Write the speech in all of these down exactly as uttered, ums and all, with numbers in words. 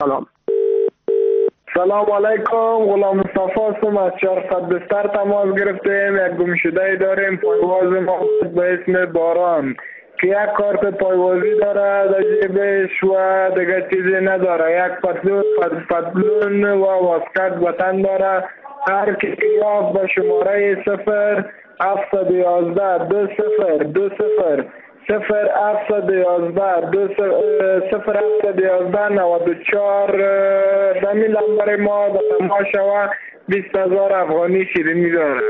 سلام. سلام علیکم، غلام مصطفی هستم از چهارصد بستر تماس گرفتیم. یک گمشده داریم پایواز ما به اسم باران که یک کارت پایوازی داره در جیبش و دیگه چیزی نداره. یک پتلون پتلون و واسکت وطن داره. هر کسی یافت به شماره صفر هفتصد و یازده دو صفر دو صفر صفر هفتصد و یازده دو صفر هفتصد و یازده نود و چهار دمی لنبر ما به تماس و بیست هزار افغانی شیرینی داره.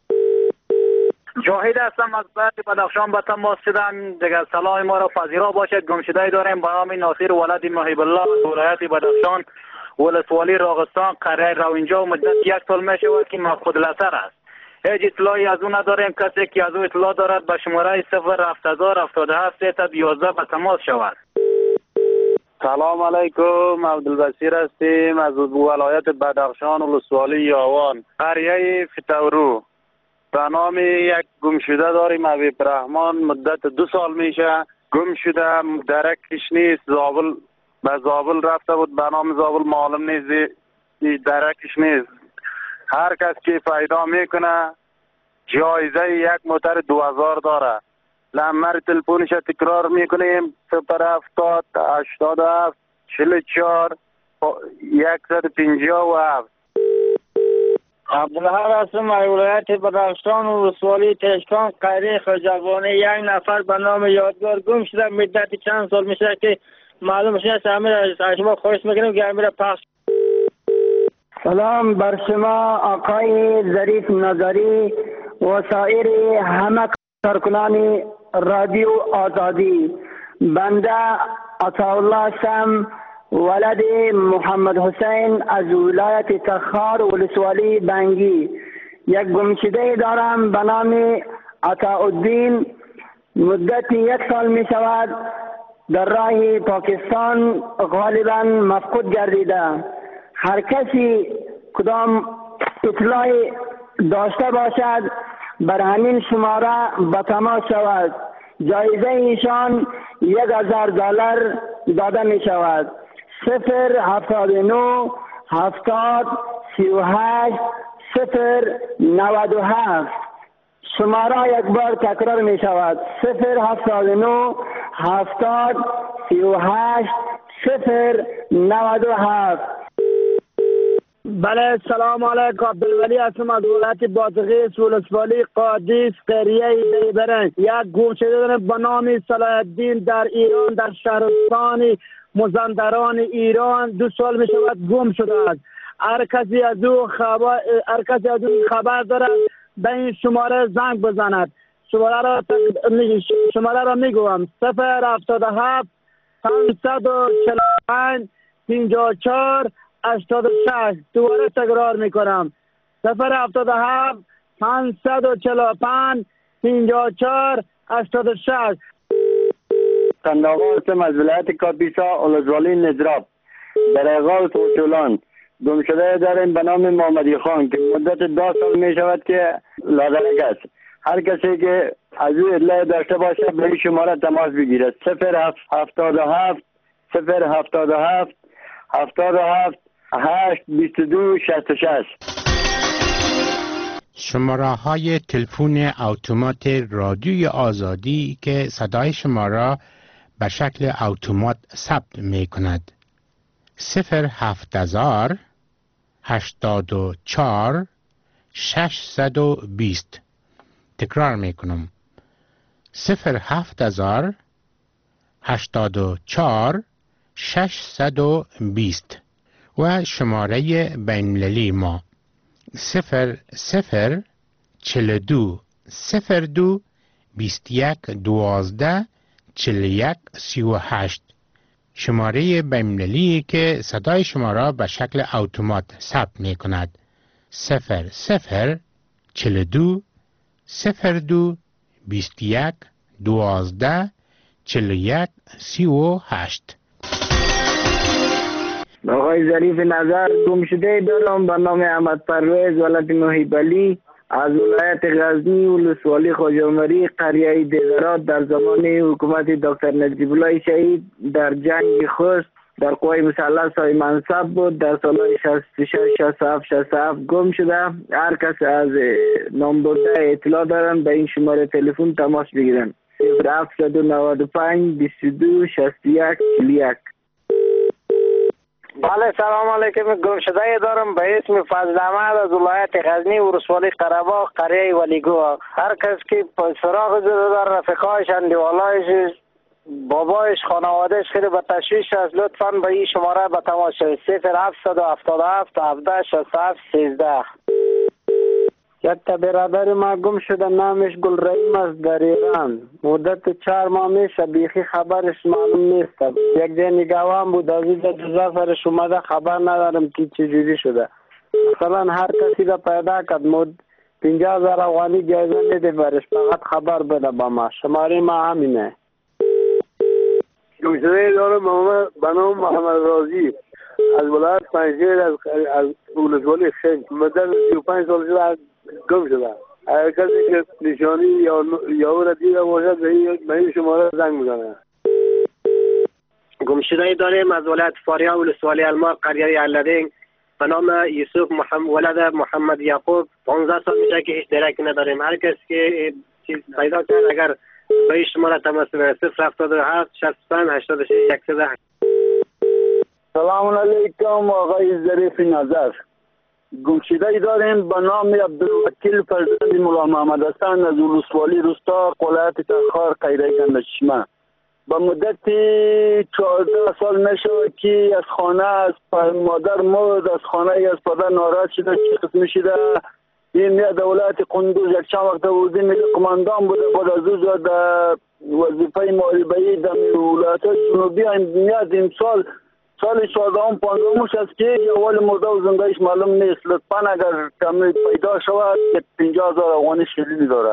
جاهد هستم از بعد بدخشان به تماس شدم. دیگر سلام ما را پذیرا باشد. گمشده داریم به نام ناصر ولد محب الله از ولایت بدخشان، ولسوالی راغستان، قریه روینجا. مدت یک سال می شود که مفقود الاثر است. هیچ اطلاعی از او نداریم. کسی که از او اطلاع دارد به شماره صفر هفت هزار هفتاد و هفت سیصد و یازده به تماس شود. سلام علیکم، عبدالبصیر هستیم از ولایت بدخشان، ولسوالی یاوان، قریه فتورو. به نام یک گمشده داریم حبیب رحمان. مدت دو سال میشه گم شده. درکش نیست. زابل به زابل رفته بود، به نام زابل معلوم نیست، درکش نیست. هر کس که پیدا میکنه جایزه یک موتر دو هزار داره. نمبر تلفنش تکرار میکنیم صفر هفتاد هشتاد و هفت چهل و چهار صد و پنجاه و هفت. عبدالحق هستم از ولایت بدخشان و ولسوالی تشکان، قریه خجابانه. یک نفر به نام یادگار گم شده. مدت چند سال میشه که معلوم نیست. همین از شما خواهش میکنیم که همین پخش. سلام بر شما آقای ظریف نظری و سایر همه کارکنان رادیو آزادی. بنده عطاالله هستم، ولد محمد حسین از ولایت تخار ولسوالی بنگی. یک گمشده دارم به نام عطاالدین. مدت یک سال می شود در راه پاکستان غالبا مفقود گردیده. هر کسی کدام اطلاعی داشته باشد بر همین شماره به تماس شود. جایزه ایشان یک هزار دلار داده می شود. صفر هفتاد و نو هفتاد سی و هشت صفر نود و هفت. شماره یک بار تکرار می شود. صفر هفتاد و نو هفتاد سی و هشت صفر نود و هفت. بله سلام علیکم، عبدالولی هستم از ولایت بادغیس، ولسوالی قادیس، قریه دیبرنگ. یک گمشده دارم به نام صلاح الدین در ایران، در شهرستان مازندران ایران. دو سال می شود گم شده است. هر کسی از او خبر هر کسی از او خبر دارد به این شماره زنگ بزند. شماره را شماره را میگویم صفر هفتاد و هفت پانصد و چهل و پنج پنجاه و چهار هشتاد و شش. دوباره تکرار میکنم صفر هفتاد و هفت پانصد و چهل و پنج پنجاه و چهار هشتاد و شش. تنداغا هستم از ولایت کاپیسا، ولسوالی نجراب، در اقال توچولان. گمشده داریم به نام محمدی خان که مدت دو سال می شود که لادرک است. هر کسی که از او اطلاع داشته باشه به این شماره تماس بگیرد. صفر هفتاد و هفت صفر هفتاد و هفت هفتاد و هفت هشت بیست و دو شصت و شش. شماره های تلفن اتومات رادیوی آزادی که صدای شما را به شکل اتومات ثبت می کند. صفر هفت هزار هشتاد و چهار ششصد و بیست. تکرار می کنم صفر هفت هزار هشتاد و چهار ششصد و بیست. و شماره بین‌المللی ما صفر صفر چهل و دو صفر دو بیست و یک دوازده چهل و یک سی و هشت. شماره بین‌المللی که صدای شما را به شکل اتومات ثبت می کند. صفر صفر چهل و دو صفر دو بیست و یک دوازده چهل و یک سی و هشت. آقای ظریف نظر گمشده دارم به نام احمد پرویز ولد محب الله از ولایت غزنی ولسوالی خواجه‌عمری قریه دیزرات. در زمان حکومت دکتر نجیب الله شهید در جنگ خوست در قوای مسلح صاحب منصب بود. در سالهای شصت و شش شصت و هفت شصت و هفت گم شده. هر کس از نام برده اطلاع دارن به این شماره تلفن تماس بگیرن. صفر هفت نه پنج بیست و دو شصت و یک چهل و یک. بله سلام علیکم. گم شده دارم به اسم فضل احمد از ولایت غزنی ولسوالی قره‌باغ قریه ولیگو. هر کس که سراغ زده در رفیقایش اندیوالایش بابایش خانوادهش خیلی به تشویش است لطفاً به این شماره به تماس شوید. صفر هفت هفت هفت هفده شصت و هفت سیزده. یک تا برادر ما گم شده نامش گل رحیم است در ایران. مدت چهار ماه میشه بیخی خبرش معلوم نیست. یک جای نگاهان بود از اینجا دو سفرش اومده خبر ندارم که چجوری شده. مثلا هر کسی را پیدا کرد مد پنجاه هزار افغانی جایزه میده برش فقط خبر بده با ما. شماره ما همینه. گم شده دارم به نام محمد رازی از ولایت پنجشیر از از ولسوالی خنج. مدت سی و پنج سال شده گم شده. هر کسی که نشانی یا یا او را دیده باشد به این شماره زنگ میزنه. گم شده داریم از ولایت فاریاب ولسوالی الماس قریه علدین به نام یوسف محمد ولد محمد یعقوب. پانزده سال میشه که هیچ درکی نداریم. هر کسی که چیز پیدا کرد اگر به این شماره تماس بگیرد. صفر هفتاد و هفت شصت و پنج هشتاد و شش صد و ده. سلام علیکم آقای ظریف نظر. گمشده داریم به نام عبدالوکیل فرزند مولا محمد حسن از ولسوالی روستا ولایت تخار قیره گندشمه. به مدت چهارده سال میشه که از خانه از مادر مرد، از خانه از پدر ناراحت شده. چه قسم شده این میاد ولایت قندوز یک چند وقت وزیر ملی قماندان بوده. بعد از او در وظیفه محاربه‌ای در ولایت جنوبی میاد. امسال سال چهاردهم پانزدهمش است که اول مرده و زندهش معلوم نیست. لطفاً اگر کمی پیدا شود که پنجاه هزار افغانی شیرینی داره.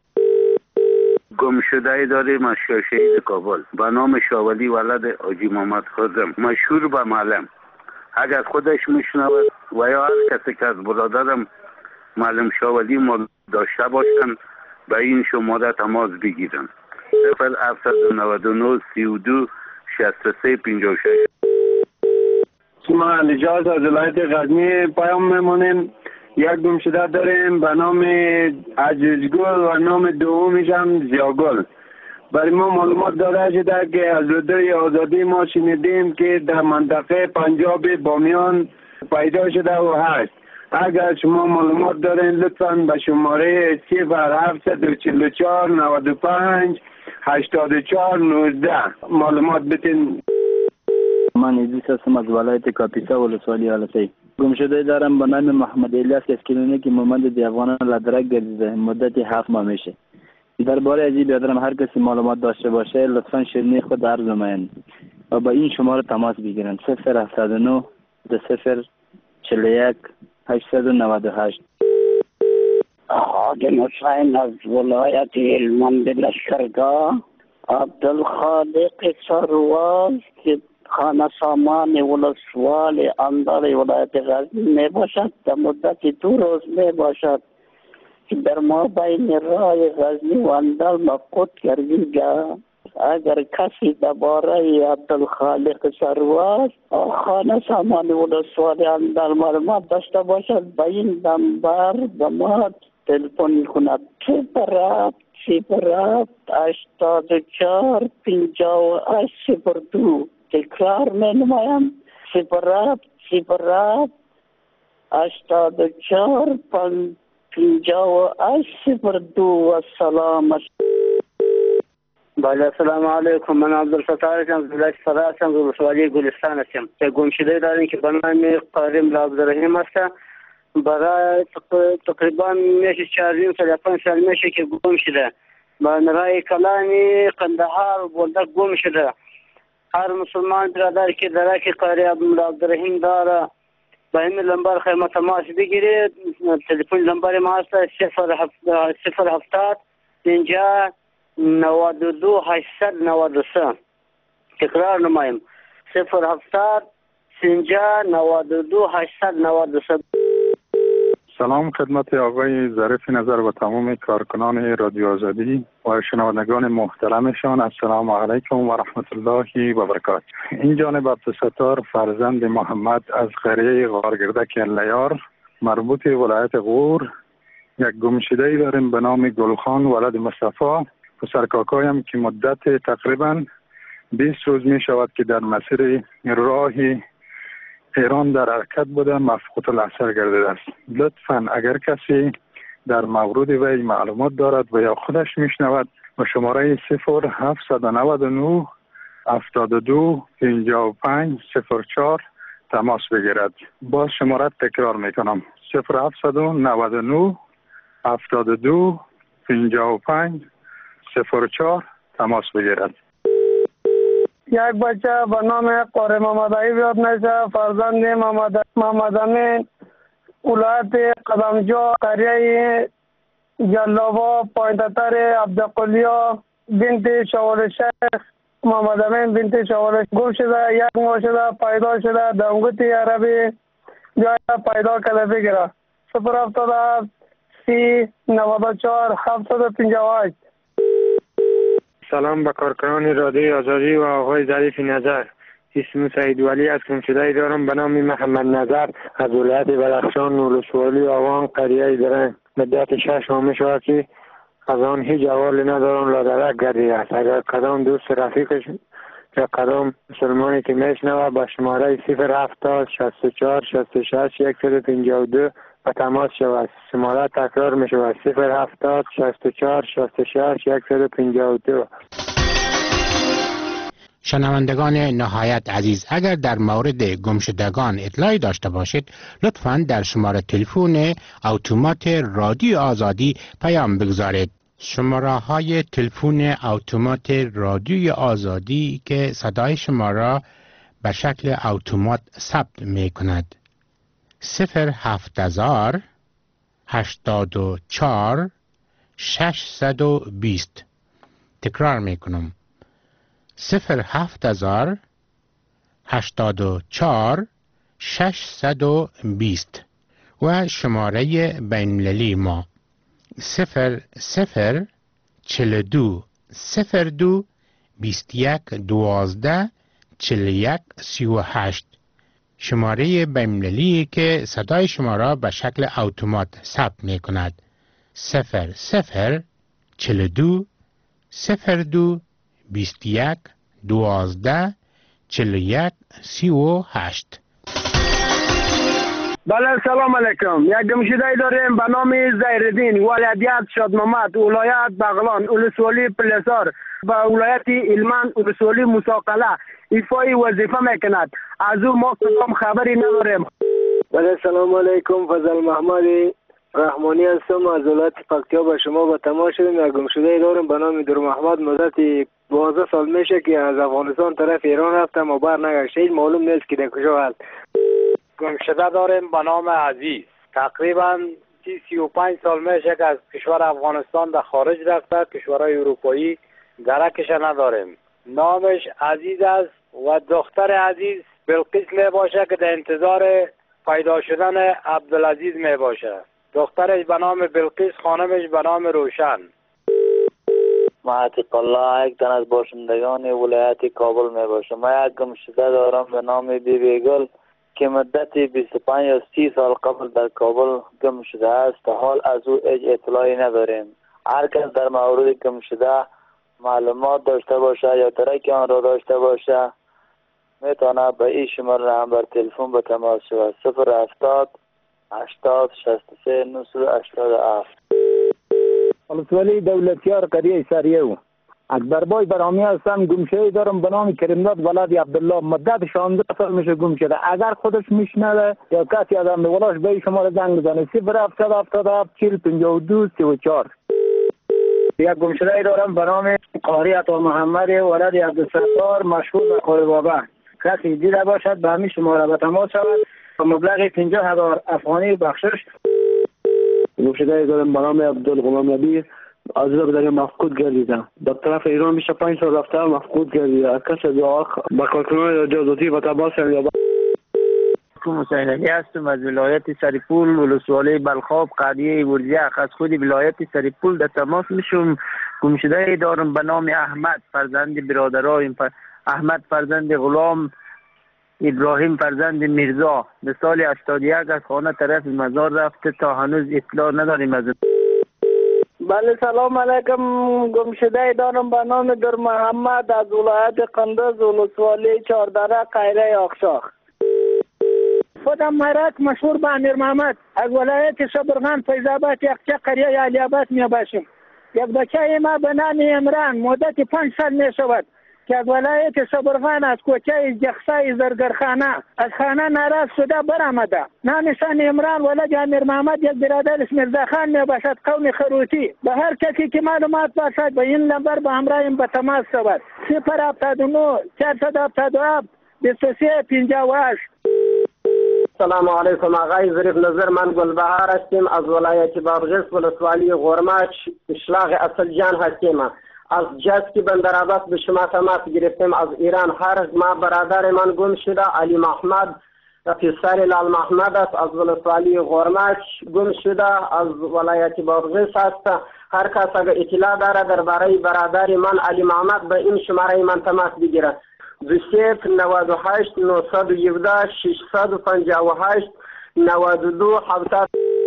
گم شده داریم از شهید کابل به نام شاولی ولد حاجی محمد خازم مشهور به معلم. اگر خودش میشنود و یا هر کسی که از برادرم معلم شاولی ما داشته باشند به این شماره تماس بگیرن. صفر هفت نه نه سی و دو شصت و سه پنجاه و شش. ما نجات از ولایت غزنی پیام میمونیم. یک گم شده داریم به نام عجیزگل و نام دومیش هم زیاگل. برای ما معلومات داده شده که از رادیوی آزادی ما شنیدیم که در منطقه پنجاب بامیان پیدا شده و هست. اگر شما معلومات دارین لطفاً به شماره صفر هفت چهار چهار نود و پنج هشتاد و چهار نوزده معلومات بتین. من ادریس هستم از ولایت کاپیسا ولسوالی آلتی. گم شده دارم به نام محمد الیاس که از کلینیک مومند دیوانان لدرک گردیده. مدت هفت ماه میشه. درباره از این برادرم هر کسی معلومات داشته باشه لطفاً شیرینی خود عرض نمایند و با این شماره تماس بگیرن. صفر هفتاد و نه دو صفر چهل و یک هشتصد و نود و هشت. خادم حسین از ولایت هلمند لشکرگاه. عبدالخالق سرواز که خانه سامان ولسوالی اندر ولایت غزنی می باشد. در مدت دو روز می باشد که در ما بین راه غزنی و اندر مفقود گردیده. اگر کسی درباره عبدالخالق سرواز خانه سامان ولسوالی اندر معلومات داشته باشد به این نمبر به ما تلفن کند. صفر هفت صفر هفت هشتاد و چهار پنجاه و هشت صفر دو. تکرار می نمایم. صفر هفت صفر هفت هشتاد و چهار پنجاه و هشت صفر دو. و سلام. بله السلام علیکم. من عبدالفتاح هستم از ولایت فرا هستم ولسوالی گلستان هستم. گم شده داریم که به نام قارم عبدالرحیم هستم. برای تقریبا میشه چهار سال پنج سال میشه که گم شده. من رای کلانی قندهار بولدک گم شده. هر مسلمان برادر که درک قاری عبدالرحیم داره به این لمبر خیمه تماس بگیرید. تلفن لمبر ما هست صفر هفتاد پنجاه نود و دو هشتصد نود و سه. تکرار نمایم. صفر هفتاد پنجاه نود و دو هشتصد نود و سه. سلام خدمت آقای ظریف نظر و تمام کارکنان رادیو آزادی. و شنوندگان محترمشان السلام علیکم و رحمت الله و برکاته. این جانب عبدالستار فرزند محمد از قریه غارگردک لیار مربوط ولایت غور یک گمشده داریم به نام گلخان ولد مصطفی. پسر کاکایم که مدت تقریبا بیست روز می شود که در مسیر راه ایران در حرکت بوده، مفقود الاثر گردیده است. لطفاً اگر کسی در مورد وی معلومات دارد و یا خودش میشنود و شماره صفر هفت نه نه هفتاد و دو پنجاه و پنج صفر چهار تماس بگیرد. باز شماره تکرار میکنم صفر هفت نه نه هفتاد و دو پنجاه و پنج صفر چهار تماس بگیرد. یک بچه به نام قاری محمد عیب یاد میشه، فرزند محمد محمد امین، ولایت قدمجا، قریه جلابا، پایتتر عبدالقلیا، بنت شوال شیخ محمد امین بنت شوال گم شده. یک ماه شده پیدا شده، دنگوتی عربی جای پیدا کرده بگیره. صفر هفتاد هفت سی نود و چهار هفتصد و پنجاه و هشت. سلام به کارکنان رادیوی آزادی و آقای ظریف نظر. اسم سعید ولی از گمشده دارم به نام محمد نظر از ولایت بدخشان، ولسوالی آوان، قریه درنگ. مدت شش ماه می شود که از آن هیچ احوالی ندارم، لادرک گردیده است. اگر کدام دوست رفیقش یا کدام مسلمانی که میشنوه به شماره صفر هفتاد شصت و چهار شصت و شش صد و پنجاه و دو به تماس شود. شماره تکرار می شود صفر هفتاد شصت و چهار شصت و شش صد و پنجاه و دو. شنوندگان نهایت عزیز، اگر در مورد گمشدگان اطلاعی داشته باشید لطفاً در شماره تلفن اتومات رادیو آزادی پیام بگذارید. شماره های تلفن اتومات رادیو آزادی که صدای شما را به شکل اتومات ثبت می کند: صفر هفت هزار هشتاد و چهار ششصد و بیست. تکرار می کنم: صفر هفت هزار هشتاد و چهار ششصد و بیست. و شماره بین‌المللی ما صفر صفر چهل و دو صفر دو بیست و یک دوازده چهل و یک سی و هشت. شماره بین‌المللی که صدای شما را به شکل اتومات ثبت می کند: صفر صفر چهل و دو صفر دو بیست و یک دوازده چهل و یک سی و هشت. بله سلام علیکم. یک گمشده داریم به نام زهرالدین، ولایت شادمامد، ولایت بغلان، ولسوالی پلسار، به ولایت هلمند، ولسوالی موسی-قلعه ایفای وظیفه میکند. از او ما کدام خبری نداریم. بله سلام علیکم. فضل محمد رحمانی هستم از ولایت پکتیا. به شما با تماس شدیم. یک گمشده دارم به نام در محمد، مدت دوازده سال میشه که از افغانستان طرف ایران رفتم و بر نگشته. هیچ معلوم نیست که در کجا هست. گمشده داریم به نام عزیز، تقریبا سی سی و پنج سال میشه که از کشور افغانستان در خارج رفته. کشورهای اروپایی درکش نداریم. نامش عزیز است و دختر عزیز بلقیس می باشه که در انتظار پیدا شدن عبدالعزیز می باشه. دخترش به نام بلقیس، خانمش به نام روشن. معتق الله یک تن از باشندگان ولایت کابل می باشه. ما یک گمشده دارم به نام بی بی گل که مدت بیست و پنج یا سی سال قبل در کابل گم شده است. حال از او هیچ اطلاعی نداریم. هر کس در مورد گم شده معلومات داشته باشه یا ترک آن را داشته باشه میتونه به این شماره نمبر تلفن به تماس شود: صفر هفتاد هشتاد شصت و سه نهصد و هشتاد و هفت. ولسوالی دولتیار قریه سریه اکبر بای برامی هستم. گمشده دارم به نام کریمداد ولد عبدالله، مدت شانزده سال میشه گم شده. اگر خودش میشنوه یا کسی از هم ولاش به شما زنگ بزنه: صفر هفتاد هفتاد هفت چهل پنجاه و دو سی و چهار. یک گمشده دارم به نام قاری عطا محمد ولد عبدالستار، مشهور به قاری بابا. کسی دیده باشد به همین شماره به تماس شود با مبلغ پنجاه هزار افغانی بخشش. گمشده دارم به نام عبدالغلام نبی از رو بدن مفقود گردیدم. در طرف ایران میشه پنج سال رفته مفقود گردیده. کس دعا با کارکنان رادیوآزادی و تماس یا حسین علی هستم از ولایت سریپول، ولسوالی بلخاب، قریه ورزیخ. از خود ولایت سریپول در تماس میشم گمشده دارم به نام احمد فرزند برادرای احمد فرزند غلام، ابراهیم فرزند میرزا. به سال هشتاد و یک از خانه طرف مزار رفته، تا هنوز اطلاع نداریم از. بله سلام علیکم. گمشده دارم به نام در محمد از ولایت قندوز ولسوالی چهاردره قیره آخشاخ. خودم مرک مشهور به امیر محمد از ولایت شبرغان فیض‌آباد یخچه قریه علی‌آباد می باشیم. یک بچه ما به نام عمران مدت پنج سال می شود که از ولایت شبرغان از کوچه جخسای زرگرخانه از خانه ناراض شده برآمده. نامشان عمران ولد امیر محمد یک برادر اسم میرزا خان می باشد قوم خروتی. به هر کسی که معلومات باشد به این نمبر به همراهیم به تماس شود. صفر هفتاد و نه چهارصد و هفتاد و هفت بیست و سه پنجاه و هشت. سلام علیکم آقای ظریف نظر، من گلبهار هستیم از ولایت بادغیس ولسوالی غرماچ اشلاق اصل جان هستیم. از جسکی بندرعباس به شما تماس گرفتیم از ایران. هر ما برادر من گم شده علی محمد پسر لال محمد است از ولسوالی غرماچ گم شده از ولایت بادغیس است. هر کس اگر اطلاع داره درباره برادر من علی محمد به این شماره من تماس بگیره. دو صفر نود و هشت نهصد و هفده ششصد و پنجاه و هشت نود و دو هفتاد.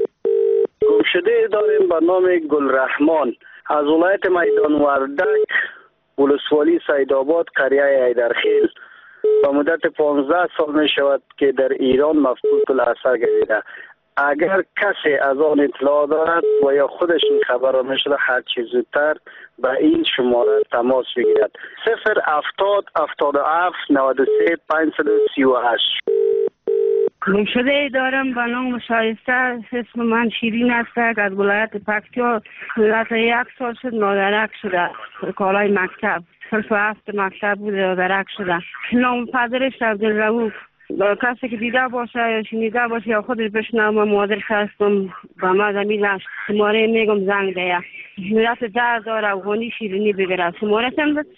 گمشده داریم به نام گلرحمان از ولایت میدان وردک ولسوالی سیدآباد قریه ایدرخیل. با مدت پانزده سال می شود که در ایران مفقود الاثر گردیده. اگر کسی از آن اطلاع دارد و یا خودش این خبر را نشده هر چیز زودتر به این شماره تماس بگیرد. صفر هفتاد هفتاد و هفت نود و سه پانصد و سی و هشت. گمشده دارم به نام شایسته، اسم من شیرین است از ولایت پکتیا. مدت یک سال شد نادرک شده. کالای مکتب صرف هفت مکتب بود نادرک شده. نام پدرش عبدالرؤوف. کسی که دیده باشه یا شنیده باشه یا خودش بشنوه من مادرش هستم به ما زمین شماره میگم زنگ ده. مدت ده دار افغانی شیرینی بگیره. شماره چند بود؟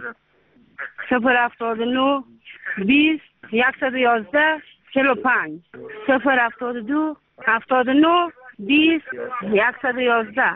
صفر هفتاد و نه بیست یکصد و یازده چهل و پنج. صفر هفتاد و دو هفتاد و نه بیست یکصد و یازده.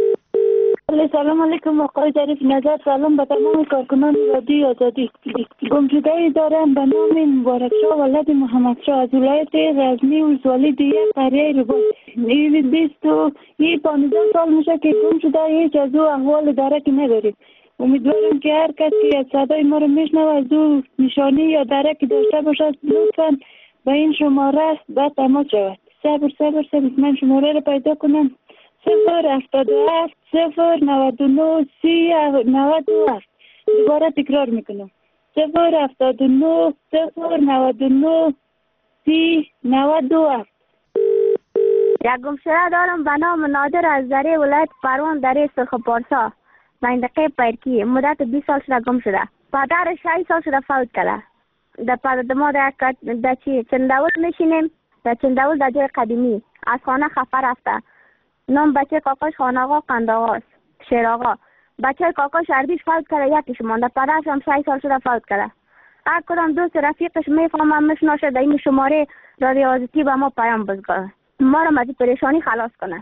سلام علیکم آقای ظریف نظر. سلام به تمام کارکنان رادیوی آزادی. گمشده دارم به نام مبارک شاه ولد محمد شاه از ولایت غزنی ولسوالی دیگه قریه رباط. این بیست و این پانزده سال میشه که گم شده، هیچ از او احوال درکی نداریم. امیدوارم که هر کسی که از صدای ما رو میشنوه از او نشانی یا درکی داشته باشد لطفا به این شماره به تماس شود. صبر صبر صبر من شماره رو پیدا کنم. صفر هفتاد و هفت صفر نود و نه سی نود و هفت. دوباره تکرار میکنم. صفر هفتاد و نه صفر نود و نه سی نود و هفت. یک گمشده دارم به نام نادر از دره ولایت پروان دره سرخ پارسا منطقه پیرکی. مدت بیست سال شده گم شده. پدرش شش سال شده فوت کرده. در پدر ما در چی چنداول میشینیم در چنداول در جای قدیمی از خانه خفه رفته. نام بچه کاکاش خان آقا قند آقاست شیر آقا. بچه کاکاش عربیش فوت کرده یکیش مانده. پدرش هم شش سال شده فوت کرده. هر کدام دوست رفیقش میفهمم میشناسه در این شماره رادیو آزادی به ما پیام بزنه ما را از پریشانی خلاص کنه.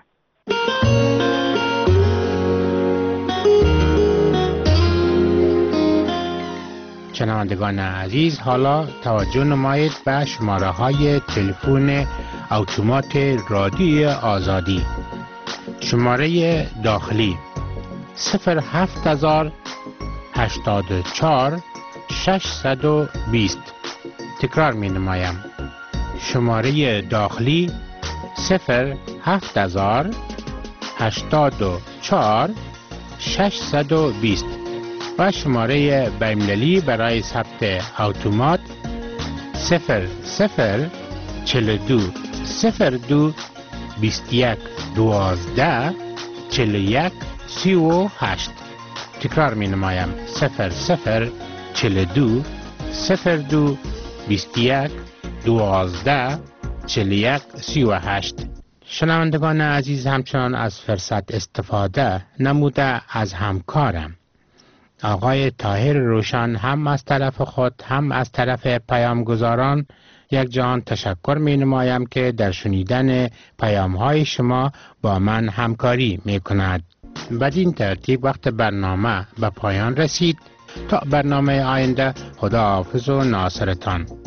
شنوندگان عزیز، حالا توجه نمایید به شماره های تلفن اتومات رادیوی آزادی. شماره داخلی صفر هفت هزار هشتاد و چهار ششصد و بیست. تکرار می نمایم. شماره داخلی صفر هفت هزار هشتاد و چهار ششصد و بیست و شماره بین‌المللی برای ثبت اتومات صفر صفر چهل و دو صفر دو بیست و یک دوازده چهل و یک سی و هشت. تکرار می نمایم. صفر صفر چهل و دو صفر دو بیست و یک دوازده چهل و یک سی و هشت. شنوندگان عزیز، همچنان از فرصت استفاده نموده از همکارم آقای طاهر روشن هم از طرف خود هم از طرف پیامگزاران یک جهان تشکر می نمایم که در شنیدن پیام های شما با من همکاری می کند. بدین ترتیب وقت برنامه به پایان رسید. تا برنامه آینده، خداحافظ و ناصرتان.